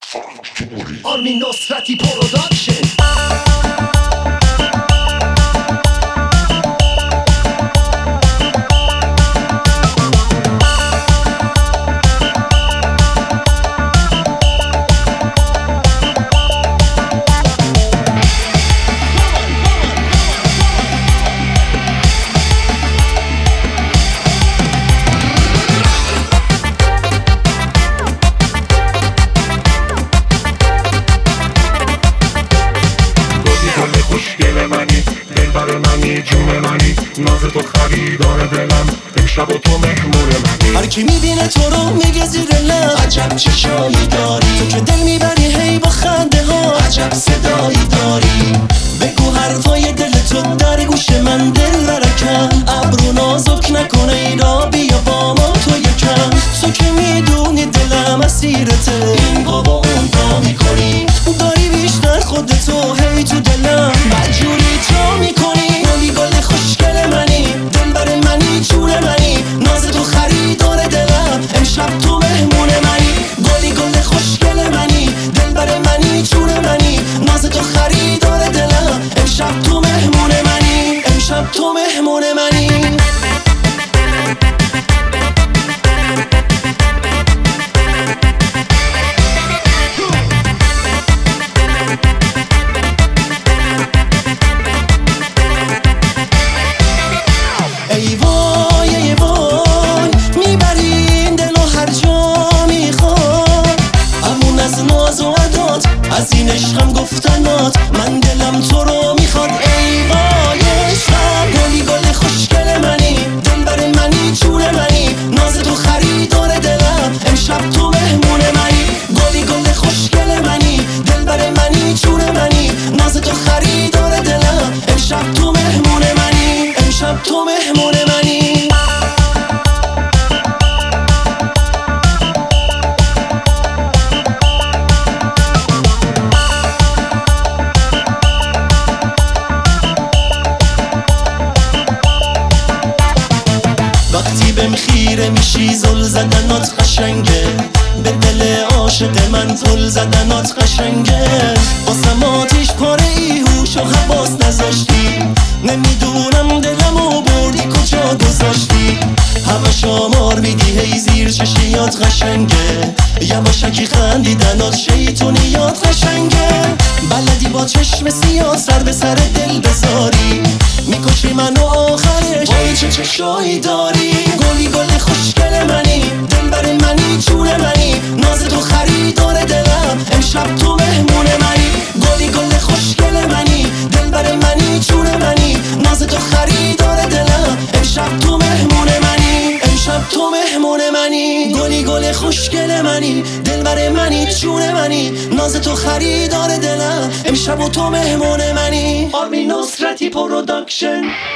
آرمین نصرتی پروداکشن. خوشگل منی، دلبر منی، جون منی، ناز تو خریدار دلم، امشب و تو مهمون منی. هر کی میبینه تو رو میگه زیر لب عجب چشایی داری، تو که دل میبری هی با خنده ها عجب صدایی داری. بگو حرفای دل تو در گوش من دل برکن، ابرو نازک نکنه اینا بیا با ما تو یکم. تو که میدونی دلم اسیرته، این بابا اون پا میکنی، داری بیشتر خودتو هی تو دلم مجبوری تو میکنی. گلی گل خوشگل منی، دلبر منی، جون منی، ناز تو خریدار دلم، امشب تو مهمون منی. گلی گل خوشگل منی، دلبر منی، جون منی، ناز تو خریدار دلم، امشب تو مهمون منی، امشب تو مهمون منی. ای وای ای وای، میبرین دلو هر جا میخواد، همون از ناز و عدات، از این عشقم گفتنات، من دلم تو رو میخواد. ای وای عشقم، گلی گل خوشگل منی، دلبر منی، جون منی، ناز تو خریدار دلم، امشب تو مهمون منی. گلی گل خوشگل منی، دلبر منی، جون منی، ناز تو خریدار دلم، امشب تو مهمون منی، امشب تو مهمون منی. وقتی بهم خیره میشی زل زدنات قشنگه، به دل عاشق من زل زدنات قشنگه. واسم آتیش پاره ای هوش و حواس نذاشتی، نمیدونم دلمو بردی کجا گذاشتی. همش آمار میدی هی زیر چشیات قشنگه، یواشکی خندیدنات شیطونیات قشنگه. بلدی با چشم سیاه سر به سر دل بذاری، میکشی منو آخرش وای چه چشایی داری. گلی گل خوشگل منی، دلبر منی، جون منی، ناز تو خریدار دلم، امشب تو مهمون منی. گلی گل خوشگل منی، دلبر منی، جون منی، ناز تو خریدار دلم، امشب تو مهمون منی، امشب تو مهمون منی. گلی گل خوشگل منی، دلبر منی، جون منی، ناز تو خریدار دلم، امشب تو مهمون منی. آرمین نصرتی پروداکشن.